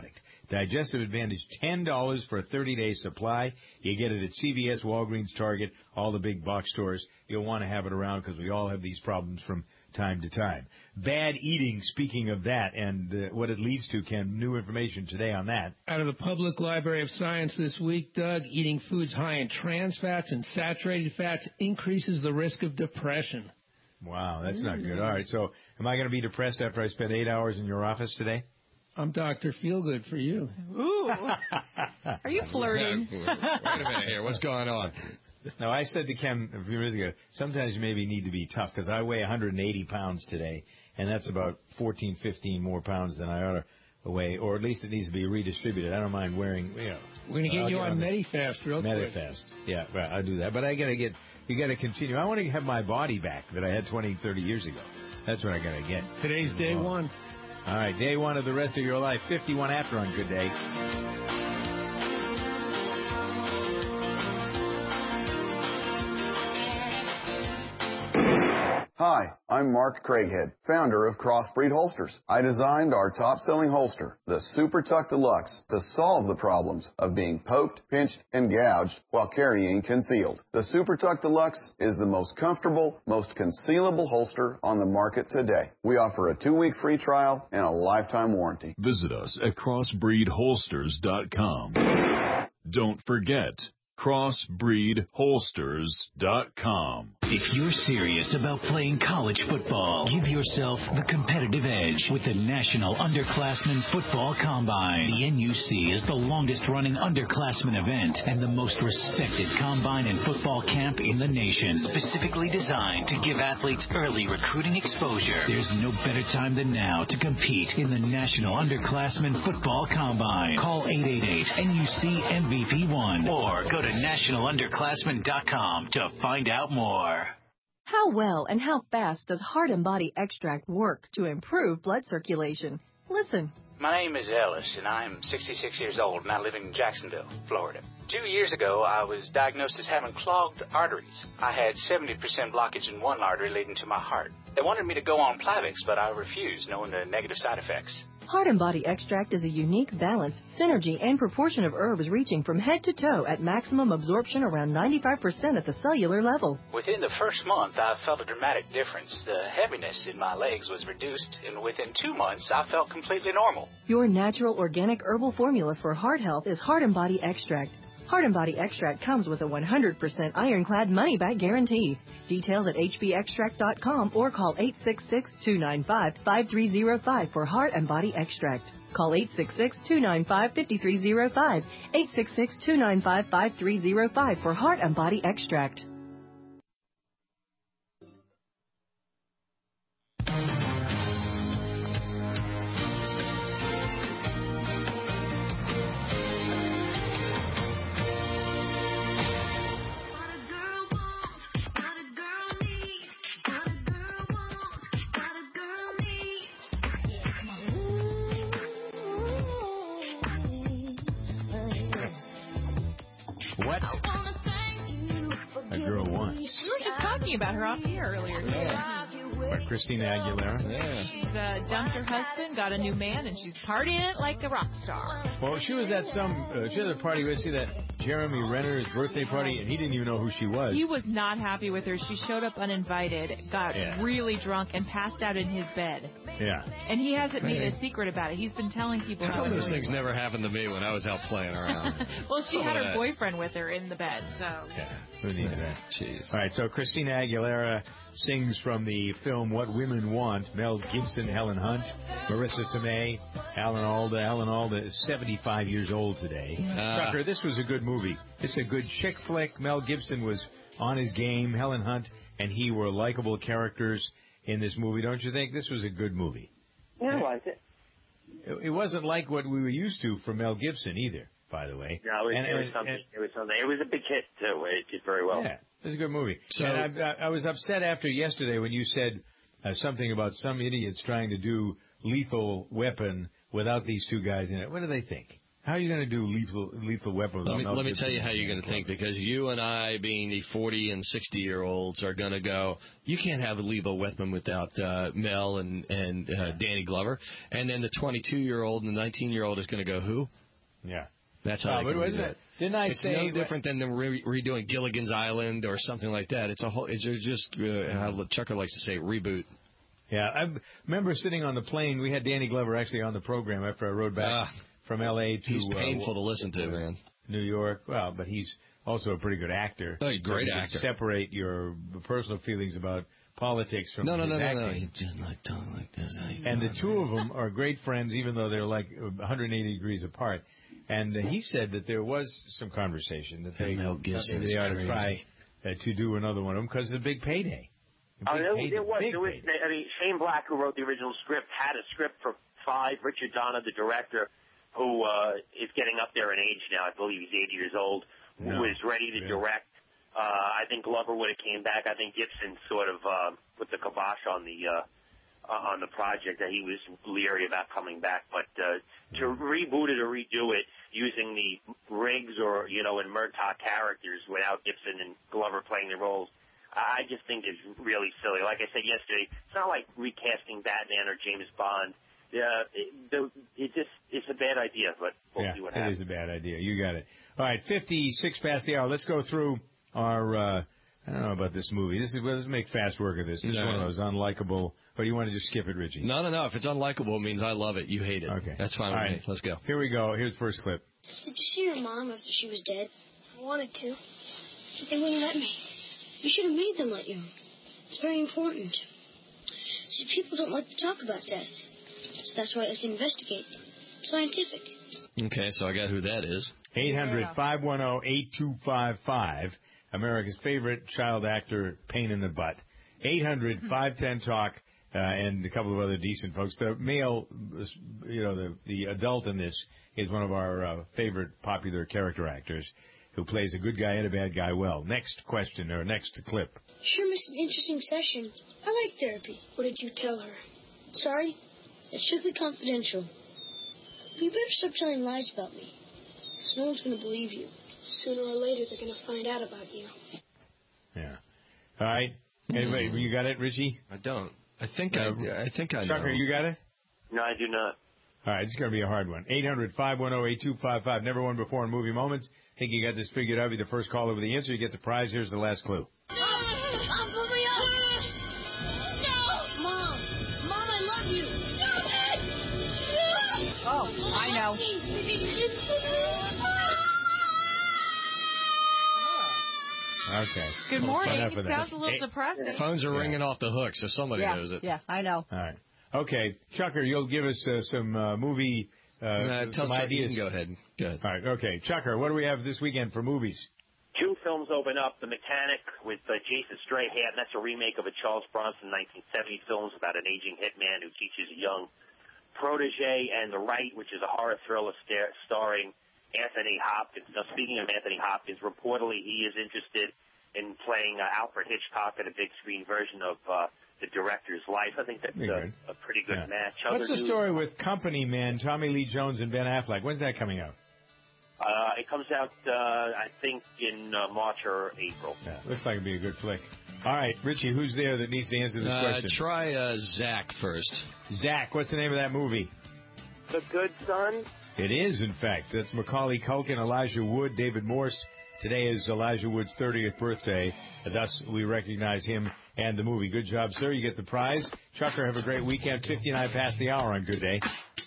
Speaker 3: Digestive Advantage, $10 for a 30-day supply. You get it at CVS, Walgreens, Target, all the big box stores. You'll want to have it around because we all have these problems from time to time. Bad eating, speaking of that, and what it leads to, Ken, new information today on that.
Speaker 18: Out of the Public Library of Science this week, Doug, eating foods high in trans fats and saturated fats increases the risk of depression.
Speaker 3: Wow, that's not good. All right, so am I going to be depressed after I spend 8 hours in your office today?
Speaker 18: I'm Dr. Feelgood for you.
Speaker 5: Ooh. Are you flirting?
Speaker 4: Wait a minute here. What's going on?
Speaker 3: No, I said to Ken a few minutes ago, sometimes you maybe need to be tough because I weigh 180 pounds today, and that's about 14, 15 more pounds than I ought to weigh, or at least it needs to be redistributed. I don't mind wearing,
Speaker 18: We're going to get you on Medifast real quick.
Speaker 3: Medifast. Yeah, right, I'll do that. But you got to continue. I want to have my body back that I had 20, 30 years ago. That's what I got to get.
Speaker 18: Today's day one.
Speaker 3: All right, day one of the rest of your life, 51 after on Good Day.
Speaker 8: Hi, I'm Mark Craighead, founder of Crossbreed Holsters. I designed our top-selling holster, the Super Tuck Deluxe, to solve the problems of being poked, pinched, and gouged while carrying concealed. The Super Tuck Deluxe is the most comfortable, most concealable holster on the market today. We offer a 2-week free trial and a lifetime warranty.
Speaker 27: Visit us at crossbreedholsters.com. Don't forget, crossbreedholsters.com.
Speaker 11: If you're serious about playing college football, give yourself the competitive edge with the National Underclassmen Football Combine. The NUC is the longest-running underclassmen event and the most respected combine and football camp in the nation, specifically designed to give athletes early recruiting exposure. There's no better time than now to compete in the National Underclassmen Football Combine. Call 888-NUC-MVP1 or go to nationalunderclassmen.com to find out more.
Speaker 17: How well and how fast does Heart and Body Extract work to improve blood circulation? Listen.
Speaker 19: My name is Ellis, and I'm 66 years old, and I live in Jacksonville, Florida. 2 years ago, I was diagnosed as having clogged arteries. I had 70% blockage in one artery leading to my heart. They wanted me to go on Plavix, but I refused, knowing the negative side effects.
Speaker 17: Heart and Body Extract is a unique balance, synergy, and proportion of herbs reaching from head to toe at maximum absorption around 95% at the cellular level.
Speaker 19: Within the first month, I felt a dramatic difference. The heaviness in my legs was reduced, and within 2 months, I felt completely normal.
Speaker 17: Your natural organic herbal formula for heart health is Heart and Body Extract. Heart and Body Extract comes with a 100% ironclad money-back guarantee. Details at hbextract.com or call 866-295-5305 for Heart and Body Extract. Call 866-295-5305, 866-295-5305 for Heart and Body Extract.
Speaker 3: What a girl wants.
Speaker 5: We were just talking about her off the air earlier today.
Speaker 3: What, Christina Aguilera?
Speaker 5: Yeah. She's dumped her husband, got a new man, and she's partying it like a rock star.
Speaker 3: Well, she was at she had a party. See that Jeremy Renner's birthday party, and he didn't even know who she was.
Speaker 5: He was not happy with her. She showed up uninvited, got really drunk, and passed out in his bed.
Speaker 3: Yeah.
Speaker 5: And he hasn't made a secret about it. He's been telling people how
Speaker 4: those things never happened to me when I was out playing around.
Speaker 5: Well, she had her boyfriend with her in the bed, so.
Speaker 3: Yeah, who needs that?
Speaker 4: Jeez.
Speaker 3: All right, so Christina Aguilera sings from the film What Women Want. Mel Gibson, Helen Hunt, Marissa Tomei, Alan Alda. Alan Alda is 75 years old today. Tucker, this was a good movie. It's a good chick flick. Mel Gibson was on his game. Helen Hunt and he were likable characters in this movie, don't you think? This was a good movie.
Speaker 20: Yeah, was it?
Speaker 3: It wasn't like what we were used to from Mel Gibson either, by the way.
Speaker 20: No, it was something. It was a big hit, too. It did very well.
Speaker 3: Yeah, it was a good movie.
Speaker 20: So,
Speaker 3: and I was upset after yesterday when you said something about some idiots trying to do Lethal Weapon without these two guys in it. What do they think? How are you going to do lethal weapon?
Speaker 4: Let me tell you how you're going to think, because you and I, being the 40 and 60-year-olds, are going to go, you can't have a lethal weapon without Mel and Danny Glover. And then the 22-year-old and the 19-year-old is going to go, who?
Speaker 3: Yeah.
Speaker 4: That's how they can do it.
Speaker 3: Didn't I
Speaker 4: it's
Speaker 3: say
Speaker 4: no different than them redoing Gilligan's Island or something like that. It's just how Chucker likes to say, reboot.
Speaker 3: Yeah, I remember sitting on the plane. We had Danny Glover actually on the program after I rode back from L.A. to...
Speaker 4: He's painful to listen to, man.
Speaker 3: New York. Well, but he's also a pretty good actor.
Speaker 4: Oh, he's a great actor.
Speaker 3: Separate your personal feelings about politics from his acting.
Speaker 4: No. He just like talking like this.
Speaker 3: And the two of them are great friends, even though they're like 180 degrees apart. And he said that there was some conversation that they ought to try to do another one of them because of the big payday.
Speaker 20: There was. I mean, Shane Black, who wrote the original script, had a script for 5. Richard Donner, the director, who is getting up there in age now, I believe he's 80 years old, was ready to direct. I think Glover would have came back. I think Gibson sort of put the kibosh on the project, that he was leery about coming back. But to reboot it or redo it using the Riggs or, and Murtaugh characters without Gibson and Glover playing the roles, I just think it's really silly. Like I said yesterday, it's not like recasting Batman or James Bond. It's a bad idea, but we'll see what happens.
Speaker 3: It is a bad idea. You got it. All right, 56 past the hour. Let's go through our, I don't know about this movie. Let's make fast work of this. This is one of those unlikable, or you want to just skip it, Richie?
Speaker 4: No. If it's unlikable, it means I love it. You hate it.
Speaker 3: Okay.
Speaker 4: That's fine with me. Let's go.
Speaker 3: Here we go. Here's the first clip.
Speaker 2: Did you see your mom after she was dead? I wanted to, but they wouldn't let me. You should have made them let you. It's very important. See, people don't like to talk about death. So that's why I have to investigate. It's scientific.
Speaker 4: Okay, so I got who that is.
Speaker 3: 800-510-8255. America's favorite child actor, pain in the butt. 800-510-TALK, and a couple of other decent folks. The male, the adult in this is one of our favorite popular character actors, who plays a good guy and a bad guy well. Next question, or next clip.
Speaker 2: Sure missed an interesting session. I like therapy. What did you tell her? Sorry? It's strictly confidential. You better stop telling lies about me, because no one's going to believe you. Sooner or later, they're going to find out about you.
Speaker 3: Yeah. All right. Anyway, you got it, Richie?
Speaker 4: I don't. I think I know.
Speaker 3: Chucker, you got it?
Speaker 20: No, I do not.
Speaker 3: All right, it's going to be a hard one. 800-510-8255. Never won before in movie moments. Think you got this figured out. Be the first caller with the answer. You get the prize. Here's the last clue.
Speaker 2: Mom, I love you.
Speaker 1: Oh, I know.
Speaker 3: Okay.
Speaker 5: Good morning. It sounds a little depressing.
Speaker 4: Phones are ringing off the hook, so somebody knows it.
Speaker 1: Yeah, I know.
Speaker 3: All right. Okay, Chucker, you'll give us some movie some ideas.
Speaker 4: You can go ahead. Good.
Speaker 3: All right. Okay, Chucker, what do we have this weekend for movies?
Speaker 20: 2 films open up. The Mechanic with Jason Strahan. That's a remake of a Charles Bronson 1970 film about an aging hitman who teaches a young protege. And The Right, which is a horror thriller starring Anthony Hopkins. Now, speaking of Anthony Hopkins, reportedly he is interested in playing Alfred Hitchcock in a big screen version of the director's life. I think that's a pretty good match.
Speaker 3: What's the story with Company Man, Tommy Lee Jones, and Ben Affleck? When's that coming out?
Speaker 20: It comes out, I think, in March or April.
Speaker 3: Yeah, looks like it'd be a good flick. All right, Richie, who's there that needs to answer this question?
Speaker 4: Try Zach first.
Speaker 3: Zach, what's the name of that movie?
Speaker 21: The Good Son.
Speaker 3: It is, in fact. That's Macaulay Culkin, Elijah Wood, David Morse. Today is Elijah Wood's 30th birthday. Thus, we recognize him and the movie. Good job, sir. You get the prize. Chucker, have a great weekend. 59 past the hour on Good Day.